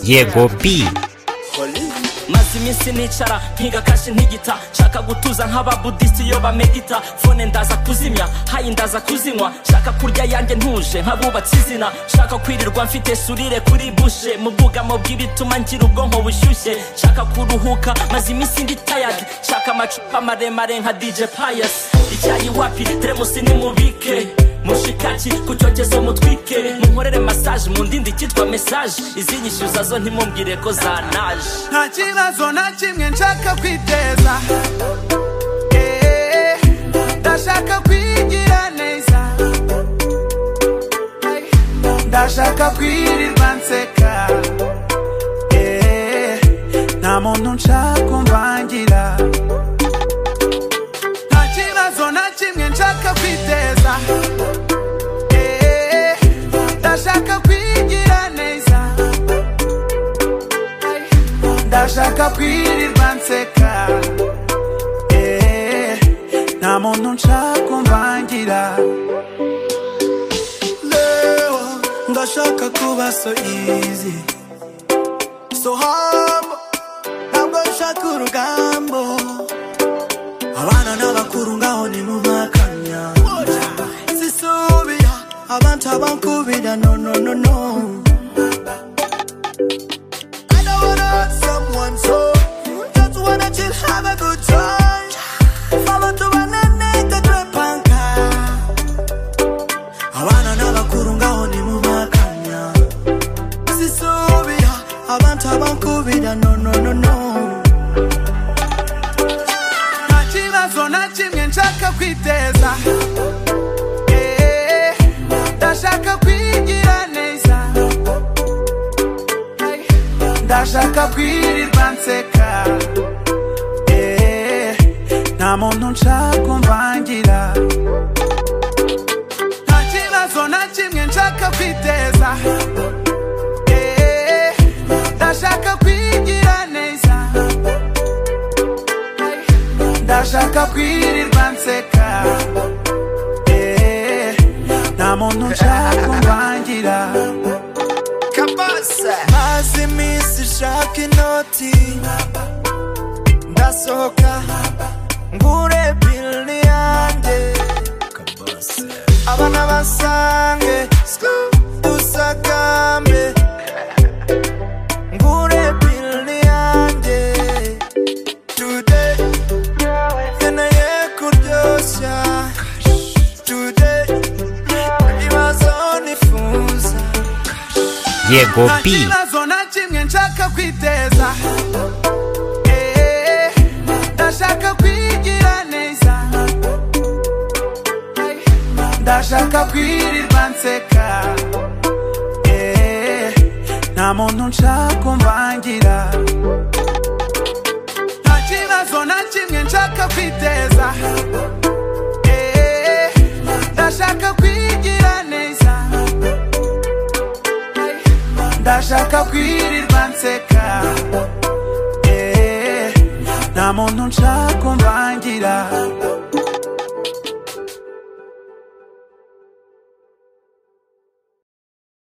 Yego B. maze iminsi nicara nkiga kashi ntigita shaka gutuza nk'ababudisiti iyo bamedita fone ndaza kuzimya hayi ndaza kuzinywa shaka kurya yanjye ntuje nk'abubatse izina shaka kwirirwa mfite surire kuri bushe mu bwugamo bw'ibituma ngira ubwonko bushyushye shaka kuruhuka maze iminsi ndi tired shaka amacupa maremare nka DJ Pius icyayi wapi teremusi nimubike mushikaki kucyogezo mutwike munkorere massage mu ndindi kitwa message izinyishyuza zo ntimumbwire ko zanaje nta kibazo na kimwe nshaka kwiteza ndashaka kwigira neza ndashaka kwirirwa nseka nta muntu nshaka kumvangira nta kibazo na kimwe nshaka kwiteza ndashaka kwigira neza ndashaka kwirirwa nseka nta muntu nshaka kumvangira leo ndashaka kuba so easy so humble ntabwo nshaka urugambo abana n'abakuru ngaho ni mu makanya sisubira abantu abankubira no no no no I don't wanna hurt someone so just wanna chill have a good time follow to banana trepanka abana n'abakuru ngaho ni mu makanya sisubira abantu abankubira no no no no nta kibazo na kimwe nshaka kwiteza ndashaka kwigira neza ndashaka kwirirwa nseka nta muntu nshaka kumvangira nta kibazo na kimwe nshaka kwiteza ndashaka kwigira neza ndashaka kwirirwa nseka nta muntu nshaka kumvangira maze iminsi shaka inoti ndasohoka ngure bili yanjye abana basange usagambe ngure bili yanjye today nkeneye kuryoshya today ibibazo nifuza Yego B. nta kibazo na kimwe nshaka kwiteza ndashaka kwigira neza ndashaka kwirirwa nseka nta muntu nshaka kumvangira nta kibazo na kimwe nshaka kwiteza ndashaka kwigira neza ndashaka kwirirwa nseka nta muntu nshaka kumvangira